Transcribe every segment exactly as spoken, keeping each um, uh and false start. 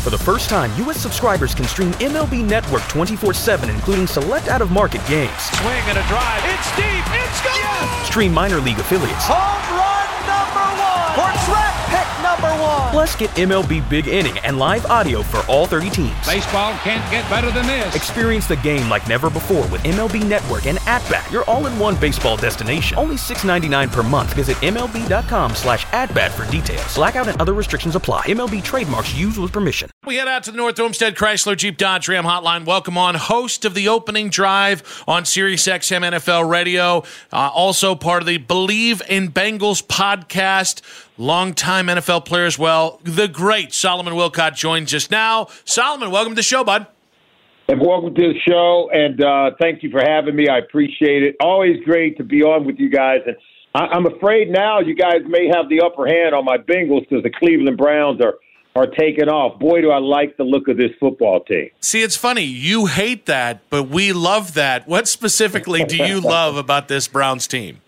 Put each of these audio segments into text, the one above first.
For the first time, U S subscribers can stream M L B Network twenty-four seven, including select out-of-market games. Swing and a drive. It's deep. It's gone. Yes! Stream minor league affiliates. Home run number one. For draft pick number one. Plus, get M L B Big Inning and live audio for all thirty teams. Baseball can't get better than this. Experience the game like never before with M L B Network and At-Bat, your all-in-one baseball destination. Only six dollars and ninety-nine cents per month. Visit M L B dot com slash at-bat for details. Blackout and other restrictions apply. M L B trademarks used with permission. We head out to the North Olmsted Chrysler Jeep Dodge Ram Hotline. Welcome on host of the opening drive on Sirius X M N F L Radio. Uh, also part of the Believe in Bengals podcast. Longtime N F L player as well. The great Solomon Wilcott joins us now. Solomon, welcome to the show, bud. And welcome to the show, and uh, thank you for having me. I appreciate it. Always great to be on with you guys. And I- I'm afraid now you guys may have the upper hand on my Bengals because the Cleveland Browns are are taking off. Boy, do I like the look of this football team. See, it's funny. You hate that, but we love that. What specifically do you love about this Browns team?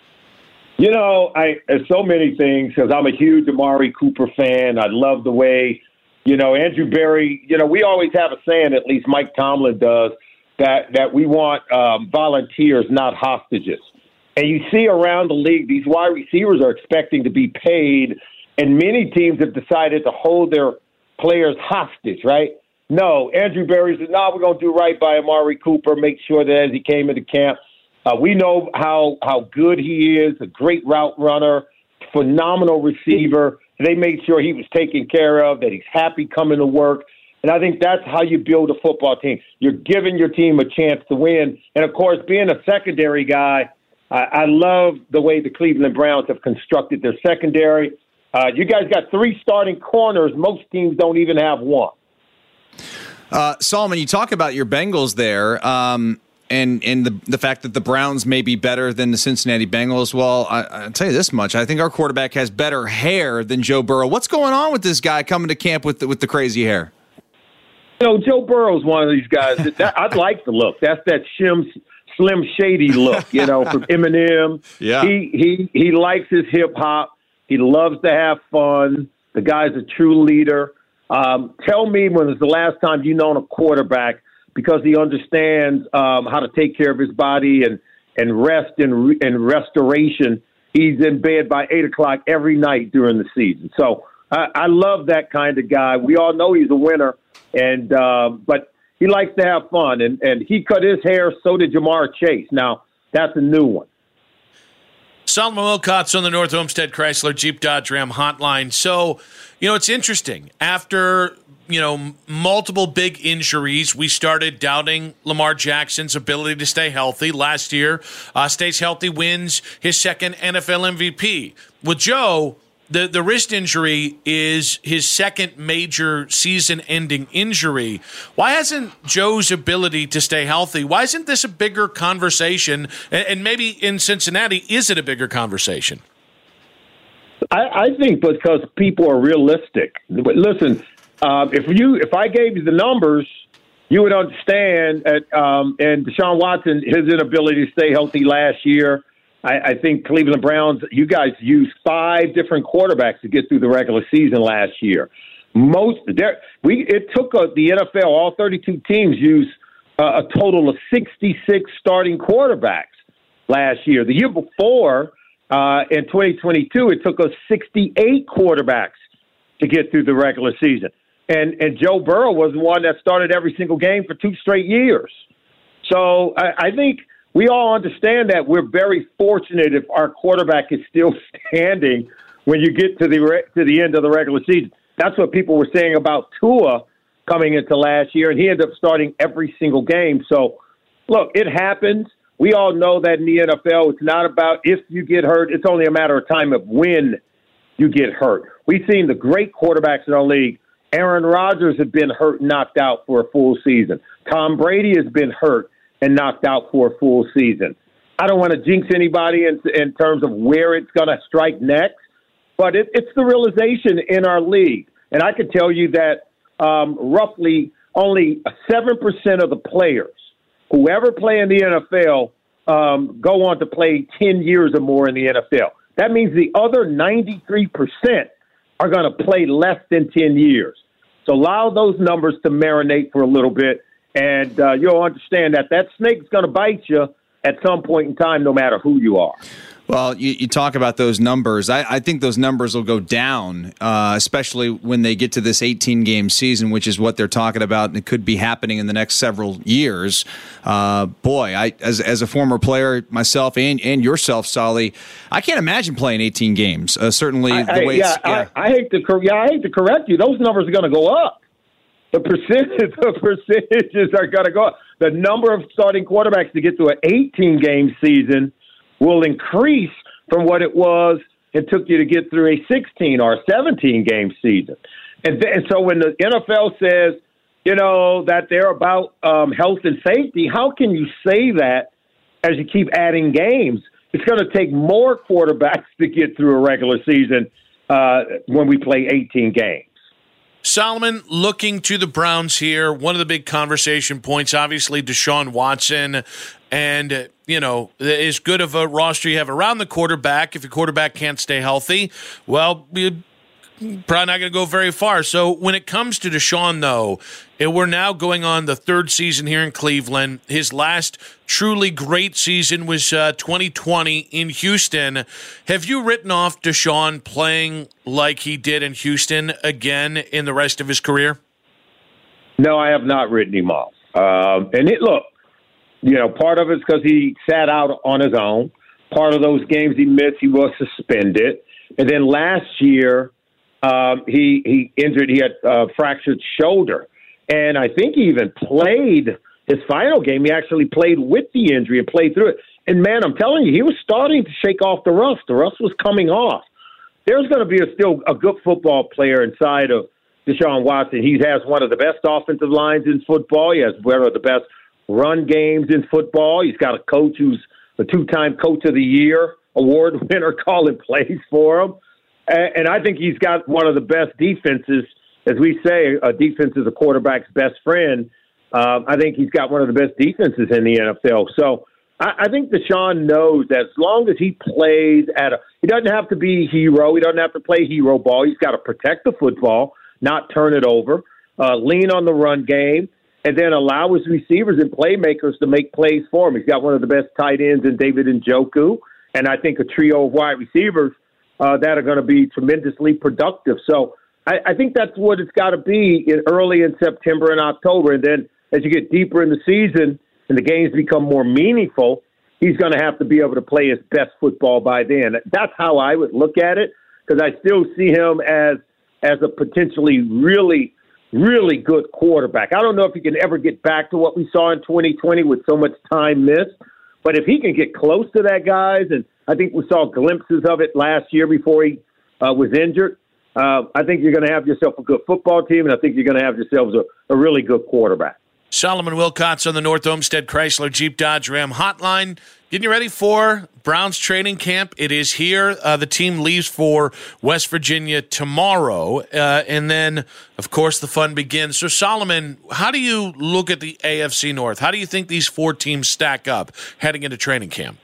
You know, I there's so many things because I'm a huge Amari Cooper fan. I love the way, you know, Andrew Berry, you know, we always have a saying, at least Mike Tomlin does, that, that we want um, volunteers, not hostages. And you see around the league, these wide receivers are expecting to be paid, and many teams have decided to hold their players hostage, right? No, Andrew Berry said, no, we're going to do right by Amari Cooper, make sure that as he came into camp, uh, we know how, how good he is, a great route runner, phenomenal receiver. They made sure he was taken care of, that he's happy coming to work. And I think that's how you build a football team. You're giving your team a chance to win. And, of course, being a secondary guy, I, I love the way the Cleveland Browns have constructed their secondary. Uh, you guys got three starting corners. Most teams don't even have one. Uh, Solomon, you talk about your Bengals there, um, and and the the fact that the Browns may be better than the Cincinnati Bengals. Well, I, I'll tell you this much: I think our quarterback has better hair than Joe Burrow. What's going on with this guy coming to camp with the, with the crazy hair? You know, Joe Burrow's one of these guys that, that I'd like the look. That's that Shim, Slim Shady look, you know, from Eminem. Yeah, he he he likes his hip hop. He loves to have fun. The guy's a true leader. Um, tell me when was the last time you known a quarterback, because he understands um, how to take care of his body and, and rest and, re- and restoration. He's in bed by eight o'clock every night during the season. So I, I love that kind of guy. We all know he's a winner, and uh, but he likes to have fun. And, and he cut his hair, so did Jamar Chase. Now, that's a new one. Solomon Wilcott's on the North Olmsted Chrysler Jeep Dodge Ram hotline. So, you know, it's interesting. After, you know, multiple big injuries, we started doubting Lamar Jackson's ability to stay healthy. Last year, uh, stays healthy, wins his second N F L M V P. With Joe, the, the wrist injury is his second major season-ending injury. Why hasn't Joe's ability to stay healthy, why isn't this a bigger conversation? And, and maybe in Cincinnati, is it a bigger conversation? I, I think because people are realistic. But listen, uh, if you if I gave you the numbers, you would understand that, um, and Deshaun Watson, his inability to stay healthy last year, I, I think Cleveland Browns, you guys used five different quarterbacks to get through the regular season last year. Most there, we it took a, the N F L, all thirty-two teams used uh, a total of sixty-six starting quarterbacks last year. The year before, uh, in twenty twenty-two, it took us sixty-eight quarterbacks to get through the regular season. And and Joe Burrow was the one that started every single game for two straight years. So I, I think we all understand that we're very fortunate if our quarterback is still standing when you get to the re- to the end of the regular season. That's what people were saying about Tua coming into last year, and he ended up starting every single game. So, look, it happens. We all know that in the N F L, it's not about if you get hurt. It's only a matter of time of when you get hurt. We've seen the great quarterbacks in our league. Aaron Rodgers has been hurt and knocked out for a full season. Tom Brady has been hurt and knocked out for a full season. I don't want to jinx anybody in, in terms of where it's going to strike next, but it, it's the realization in our league. And I can tell you that um, roughly only seven percent of the players who ever play in the N F L um, go on to play ten years or more in the N F L. That means the other ninety-three percent are going to play less than ten years. So allow those numbers to marinate for a little bit, and uh, you'll understand that that snake's going to bite you at some point in time, no matter who you are. Well, you, you talk about those numbers. I, I think those numbers will go down, uh, especially when they get to this eighteen-game season, which is what they're talking about, and it could be happening in the next several years. Uh, boy, I as as a former player myself and, and yourself, Solly, I can't imagine playing eighteen games. Uh, certainly, I, the way I, it's, yeah, yeah. I, I hate to cor- yeah, I hate to correct you. Those numbers are going to go up. The percentage, the percentages are going to go up. The number of starting quarterbacks to get to an eighteen-game season will increase from what it was it took you to get through a sixteen or a seventeen-game season. And, th- and so when the N F L says, you know, that they're about um, health and safety, how can you say that as you keep adding games? It's going to take more quarterbacks to get through a regular season uh, when we play eighteen games. Solomon, looking to the Browns here, one of the big conversation points, obviously, Deshaun Watson. And, you know, as good of a roster you have around the quarterback, if your quarterback can't stay healthy, well, you're probably not going to go very far. So when it comes to Deshaun, though, and we're now going on the third season here in Cleveland. His last truly great season was uh, twenty twenty in Houston. Have you written off Deshaun playing like he did in Houston again in the rest of his career? No, I have not written him off. Um, and it look, you know, part of it's because he sat out on his own. Part of those games he missed, he was suspended. And then last year, um, he he injured. He had a fractured shoulder. And I think he even played his final game. He actually played with the injury and played through it. And, man, I'm telling you, he was starting to shake off the rust. The rust was coming off. There's going to be a, still a good football player inside of Deshaun Watson. He has one of the best offensive lines in football. He has one of the best run games in football. He's got a coach who's a two-time Coach of the Year award winner calling plays for him. And I think he's got one of the best defenses. As we say, a defense is a quarterback's best friend. Um, I think he's got one of the best defenses in the N F L. So I, I think Deshaun knows that as long as he plays at a – he doesn't have to be a hero. He doesn't have to play hero ball. He's got to protect the football, not turn it over, uh, lean on the run game, and then allow his receivers and playmakers to make plays for him. He's got one of the best tight ends in David Njoku, and I think a trio of wide receivers uh, that are going to be tremendously productive. So I, I think that's what it's got to be in early in September and October. And then as you get deeper in the season and the games become more meaningful, he's going to have to be able to play his best football by then. That's how I would look at it, because I still see him as as a potentially really, really good quarterback. I don't know if he can ever get back to what we saw in twenty twenty with so much time missed, but if he can get close to that, guys, and I think we saw glimpses of it last year before he uh, was injured, uh, I think you're going to have yourself a good football team, and I think you're going to have yourselves a, a really good quarterback. Solomon Wilcots on the North Olmsted Chrysler Jeep Dodge Ram hotline. Getting you ready for Browns training camp. It is here. Uh, the team leaves for West Virginia tomorrow. Uh, and then, of course, the fun begins. So, Solomon, how do you look at the A F C North? How do you think these four teams stack up heading into training camp?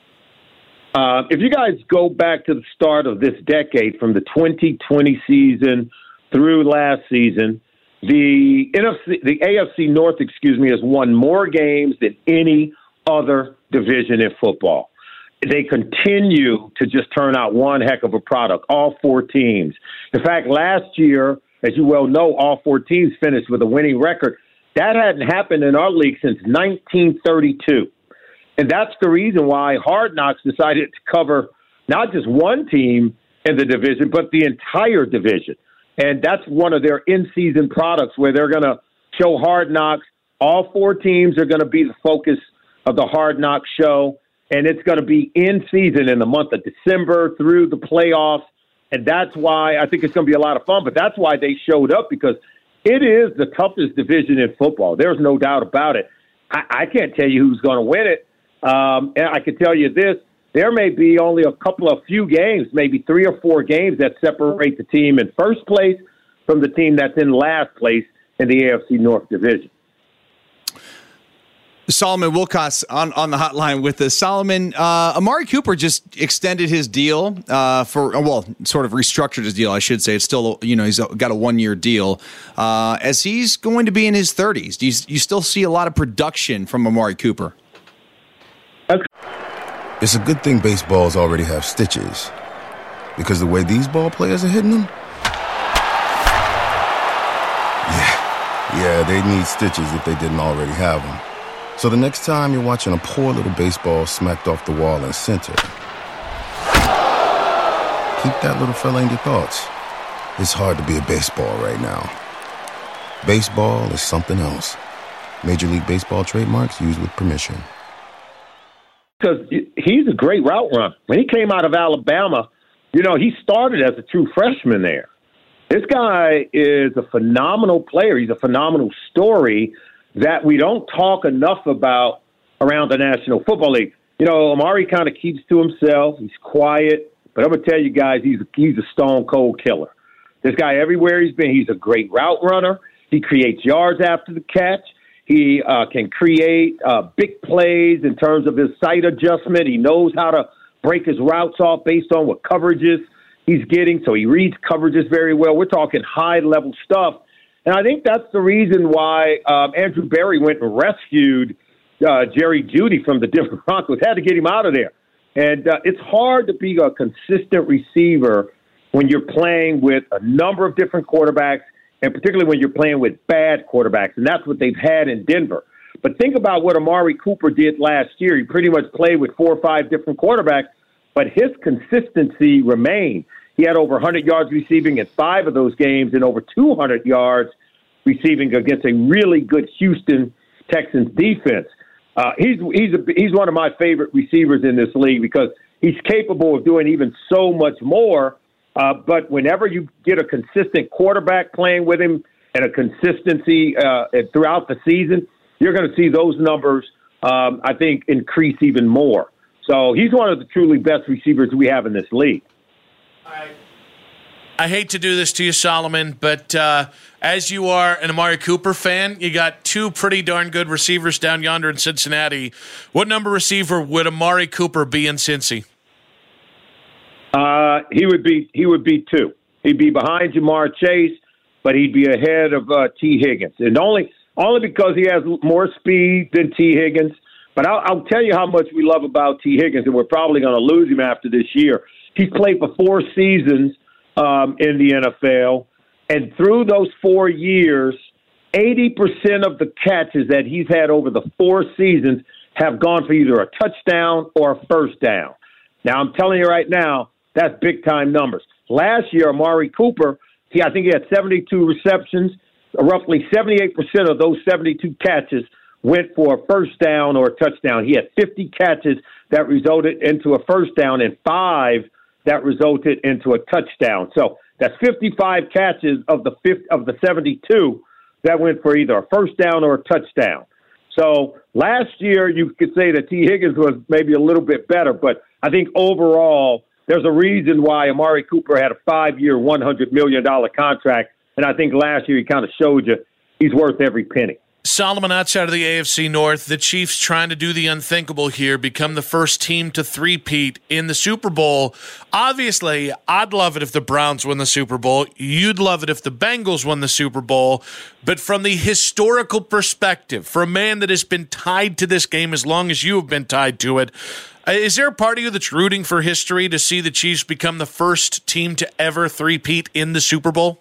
Uh, if you guys go back to the start of this decade, from the twenty twenty season through last season, the N F C, the A F C North, excuse me, has won more games than any other division in football. They continue to just turn out one heck of a product, all four teams. In fact, last year, as you well know, all four teams finished with a winning record. That hadn't happened in our league since nineteen thirty-two. And that's the reason why Hard Knocks decided to cover not just one team in the division, but the entire division. And that's one of their in-season products, where they're going to show Hard Knocks. All four teams are going to be the focus of the Hard Knocks show, and it's going to be in season in the month of December through the playoffs. And that's why I think it's going to be a lot of fun, but that's why they showed up, because it is the toughest division in football. There's no doubt about it. I, I can't tell you who's going to win it. Um, and I can tell you this, there may be only a couple of few games, maybe three or four games, that separate the team in first place from the team that's in last place in the A F C North division. Solomon Wilcots on, on the hotline with us. Solomon, uh, Amari Cooper just extended his deal uh, for, well, sort of restructured his deal, I should say. It's still, you know, he's got a one-year deal. Uh, as he's going to be in his thirties, do you, you still see a lot of production from Amari Cooper? It's a good thing baseballs already have stitches, because the way these ball players are hitting them, yeah, yeah, they need stitches if they didn't already have them. So the next time you're watching a poor little baseball smacked off the wall in center, keep that little fella in your thoughts. It's hard to be a baseball right now. Baseball is something else. Major League Baseball trademarks used with permission. Because he's a great route runner. When he came out of Alabama, you know, he started as a true freshman there. This guy is a phenomenal player. He's a phenomenal story that we don't talk enough about around the National Football League. You know, Amari kind of keeps to himself. He's quiet. But I'm going to tell you guys, he's a, he's a stone-cold killer. This guy, everywhere he's been, he's a great route runner. He creates yards after the catch. He uh, can create uh, big plays in terms of his sight adjustment. He knows how to break his routes off based on what coverages he's getting. So he reads coverages very well. We're talking high-level stuff. And I think that's the reason why um, Andrew Berry went and rescued uh, Jerry Jeudy from the Denver Broncos. Had to get him out of there. And uh, it's hard to be a consistent receiver when you're playing with a number of different quarterbacks, and particularly when you're playing with bad quarterbacks. And that's what they've had in Denver. But think about what Amari Cooper did last year. He pretty much played with four or five different quarterbacks, but his consistency remained. He had over one hundred yards receiving in five of those games and over two hundred yards receiving against a really good Houston Texans defense. Uh, he's he's a, he's one of my favorite receivers in this league because he's capable of doing even so much more. Uh, but whenever you get a consistent quarterback playing with him and a consistency uh, throughout the season, you're going to see those numbers, um, I think, increase even more. So he's one of the truly best receivers we have in this league. I, I hate to do this to you, Solomon, but uh, as you are an Amari Cooper fan, you got two pretty darn good receivers down yonder in Cincinnati. What number receiver would Amari Cooper be in Cincy? Uh, he would be he would be two. He'd be behind Jamar Chase, but he'd be ahead of uh, T. Higgins, and only only because he has more speed than T. Higgins. But I'll, I'll tell you how much we love about T. Higgins, and we're probably going to lose him after this year. He's played for four seasons um, in the N F L, and through those four years, eighty percent of the catches that he's had over the four seasons have gone for either a touchdown or a first down. Now, I'm telling you right now, that's big-time numbers. Last year, Amari Cooper, he, I think he had seventy-two receptions. Roughly seventy-eight percent of those seventy-two catches went for a first down or a touchdown. He had fifty catches that resulted into a first down and five that resulted into a touchdown. So that's fifty-five catches of the fifty, of the seventy-two that went for either a first down or a touchdown. So last year, you could say that T. Higgins was maybe a little bit better, but I think overall, there's a reason why Amari Cooper had a five-year, one hundred million dollars contract, and I think last year he kind of showed you he's worth every penny. Solomon, outside of the A F C North, the Chiefs trying to do the unthinkable here, become the first team to three-peat in the Super Bowl. Obviously, I'd love it if the Browns won the Super Bowl. You'd love it if the Bengals won the Super Bowl. But from the historical perspective, for a man that has been tied to this game as long as you have been tied to it, is there a part of you that's rooting for history to see the Chiefs become the first team to ever three-peat in the Super Bowl?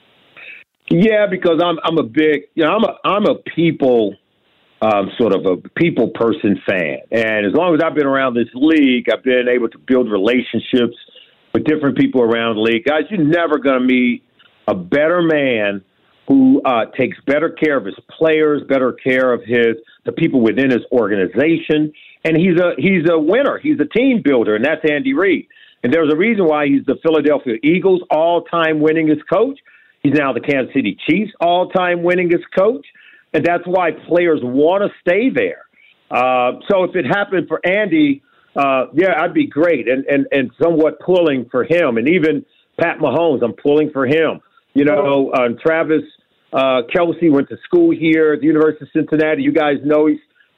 Yeah, because I'm I'm a big you know I'm a I'm a people um, sort of a people person fan, and as long as I've been around this league, I've been able to build relationships with different people around the league. Guys, you're never going to meet a better man who uh, takes better care of his players, better care of his the people within his organization, and he's a he's a winner. He's a team builder, and that's Andy Reid. And there's a reason why he's the Philadelphia Eagles all-time winningest coach. He's now the Kansas City Chiefs all-time winningest coach, and that's why players want to stay there. Uh, so if it happened for Andy, uh, yeah, I'd be great, and, and, and somewhat pulling for him. And even Pat Mahomes, I'm pulling for him. You know, uh, Travis uh, Kelce went to school here at the University of Cincinnati. You guys know he's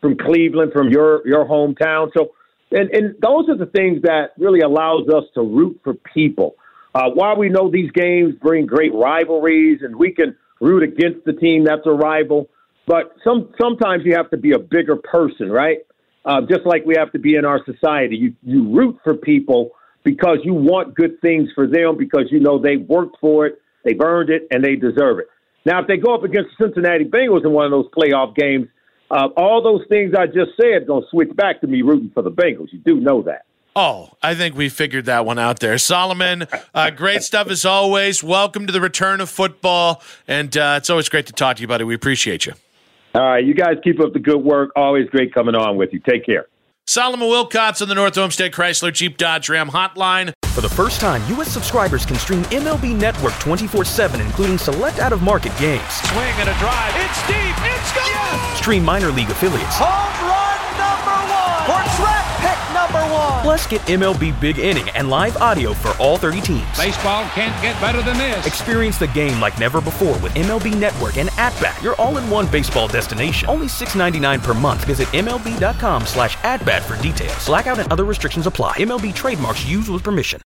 from Cleveland, from your, your hometown. So, and, and those are the things that really allows us to root for people. Uh, while we know these games bring great rivalries and we can root against the team that's a rival, but some sometimes you have to be a bigger person, right? Uh, just like we have to be in our society. You, you root for people because you want good things for them, because you know they worked for it, they've earned it, and they deserve it. Now, if they go up against the Cincinnati Bengals in one of those playoff games, uh, all those things I just said are going to switch back to me rooting for the Bengals. You do know that. Oh, I think we figured that one out there. Solomon, uh, great stuff as always. Welcome to the return of football, and uh, it's always great to talk to you, buddy. We appreciate you. All right, you guys keep up the good work. Always great coming on with you. Take care. Solomon Wilcots on the North Olmsted Chrysler Jeep Dodge Ram Hotline. For the first time, U S subscribers can stream M L B Network twenty-four seven, including select out-of-market games. Swing and a drive. It's deep. It's gone. Yes. Stream minor league affiliates. Home run number one. For track pick number one. Plus, get M L B Big Inning and live audio for all thirty teams. Baseball can't get better than this. Experience the game like never before with M L B Network and At-Bat, your all-in-one baseball destination. Only six ninety-nine per month. Visit MLB.com slash at-bat for details. Blackout and other restrictions apply. M L B trademarks used with permission.